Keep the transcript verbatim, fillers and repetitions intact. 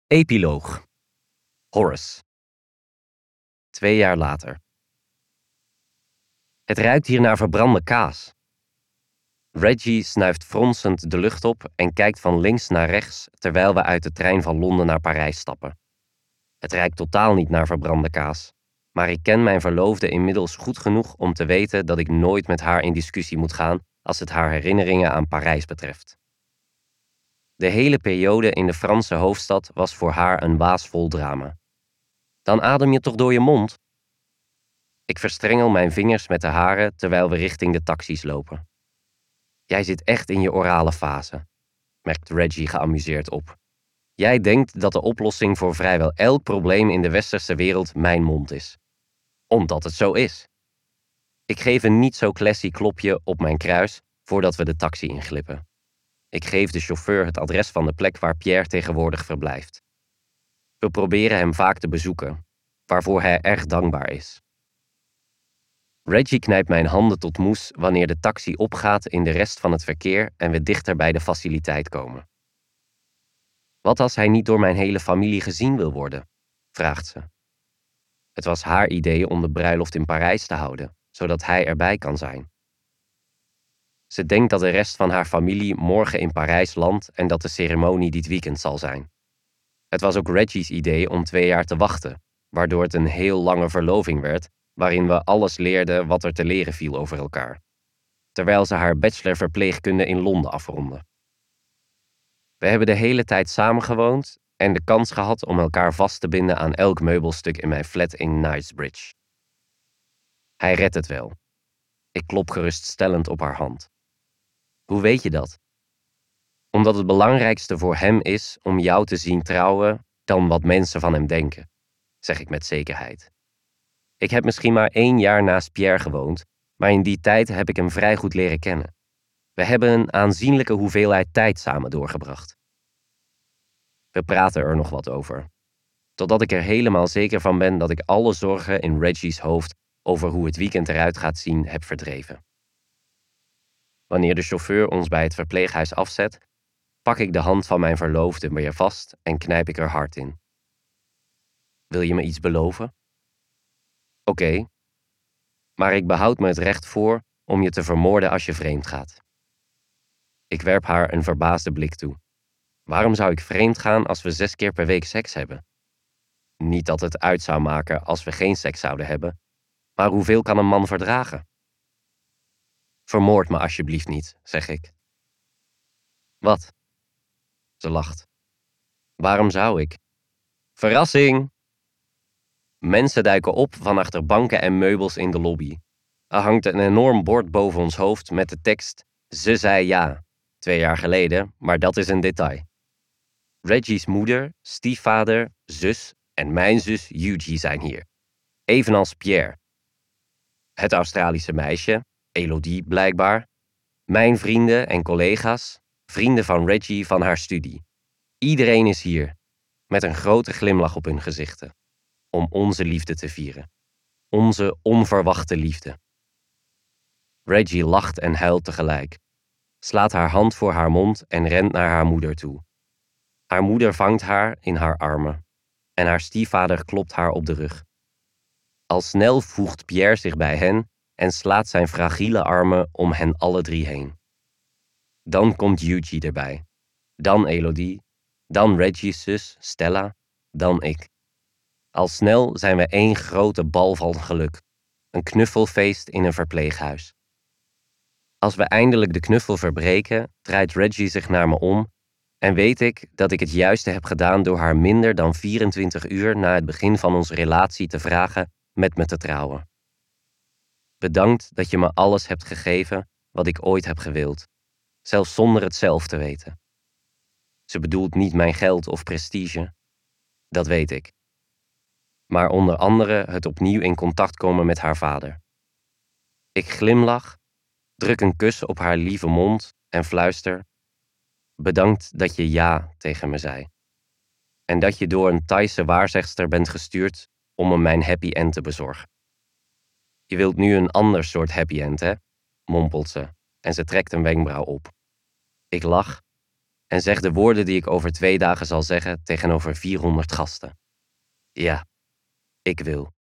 Epiloog. Horace. Twee jaar later. Het ruikt hier naar verbrande kaas. Reggie snuift fronsend de lucht op en kijkt van links naar rechts terwijl we uit de trein van Londen naar Parijs stappen. Het ruikt totaal niet naar verbrande kaas, maar ik ken mijn verloofde inmiddels goed genoeg om te weten dat ik nooit met haar in discussie moet gaan als het haar herinneringen aan Parijs betreft. De hele periode in de Franse hoofdstad was voor haar een waas vol drama. Dan adem je toch door je mond? Ik verstrengel mijn vingers met de hare terwijl we richting de taxis lopen. Jij zit echt in je orale fase, merkt Reggie geamuseerd op. Jij denkt dat de oplossing voor vrijwel elk probleem in de westerse wereld mijn mond is. Omdat het zo is. Ik geef een niet zo classy klopje op mijn kruis voordat we de taxi inglippen. Ik geef de chauffeur het adres van de plek waar Pierre tegenwoordig verblijft. We proberen hem vaak te bezoeken, waarvoor hij erg dankbaar is. Reggie knijpt mijn handen tot moes wanneer de taxi opgaat in de rest van het verkeer en we dichter bij de faciliteit komen. Wat als hij niet door mijn hele familie gezien wil worden? Vraagt ze. Het was haar idee om de bruiloft in Parijs te houden, zodat hij erbij kan zijn. Ze denkt dat de rest van haar familie morgen in Parijs landt en dat de ceremonie dit weekend zal zijn. Het was ook Reggie's idee om twee jaar te wachten, waardoor het een heel lange verloving werd, waarin we alles leerden wat er te leren viel over elkaar, terwijl ze haar bachelor verpleegkunde in Londen afronde. We hebben de hele tijd samengewoond en de kans gehad om elkaar vast te binden aan elk meubelstuk in mijn flat in Knightsbridge. Hij redt het wel. Ik klop geruststellend op haar hand. Hoe weet je dat? Omdat het belangrijkste voor hem is om jou te zien trouwen dan wat mensen van hem denken, zeg ik met zekerheid. Ik heb misschien maar één jaar naast Pierre gewoond, maar in die tijd heb ik hem vrij goed leren kennen. We hebben een aanzienlijke hoeveelheid tijd samen doorgebracht. We praten er nog wat over, totdat ik er helemaal zeker van ben dat ik alle zorgen in Reggie's hoofd over hoe het weekend eruit gaat zien heb verdreven. Wanneer de chauffeur ons bij het verpleeghuis afzet, pak ik de hand van mijn verloofde weer vast en knijp ik er hard in. Wil je me iets beloven? Oké, okay, maar ik behoud me het recht voor om je te vermoorden als je vreemd gaat. Ik werp haar een verbaasde blik toe. Waarom zou ik vreemd gaan als we zes keer per week seks hebben? Niet dat het uit zou maken als we geen seks zouden hebben, maar hoeveel kan een man verdragen? Vermoord me alsjeblieft niet, zeg ik. Wat? Ze lacht. Waarom zou ik? Verrassing! Mensen duiken op van achter banken en meubels in de lobby. Er hangt een enorm bord boven ons hoofd met de tekst: Ze zei ja. Twee jaar geleden, maar dat is een detail. Reggie's moeder, stiefvader, zus en mijn zus Eugenie zijn hier. Evenals Pierre. Het Australische meisje, Elodie blijkbaar. Mijn vrienden en collega's, vrienden van Reggie van haar studie. Iedereen is hier, met een grote glimlach op hun gezichten. Om onze liefde te vieren. Onze onverwachte liefde. Reggie lacht en huilt tegelijk. Slaat haar hand voor haar mond en rent naar haar moeder toe. Haar moeder vangt haar in haar armen. En haar stiefvader klopt haar op de rug. Al snel voegt Pierre zich bij hen en slaat zijn fragiele armen om hen alle drie heen. Dan komt Eugenie erbij. Dan Elodie. Dan Reggie's zus, Stella. Dan ik. Al snel zijn we één grote bal van geluk. Een knuffelfeest in een verpleeghuis. Als we eindelijk de knuffel verbreken, draait Reggie zich naar me om en weet ik dat ik het juiste heb gedaan door haar minder dan vierentwintig uur na het begin van onze relatie te vragen met me te trouwen. Bedankt dat je me alles hebt gegeven wat ik ooit heb gewild, zelfs zonder het zelf te weten. Ze bedoelt niet mijn geld of prestige, dat weet ik. Maar onder andere het opnieuw in contact komen met haar vader. Ik glimlach, druk een kus op haar lieve mond en fluister: bedankt dat je ja tegen me zei. En dat je door een Thaise waarzegster bent gestuurd om me mijn happy end te bezorgen. Je wilt nu een ander soort happy end, hè? Mompelt ze en ze trekt een wenkbrauw op. Ik lach En zeg de woorden die ik over twee dagen zal zeggen tegenover vierhonderd gasten. Ja, ik wil.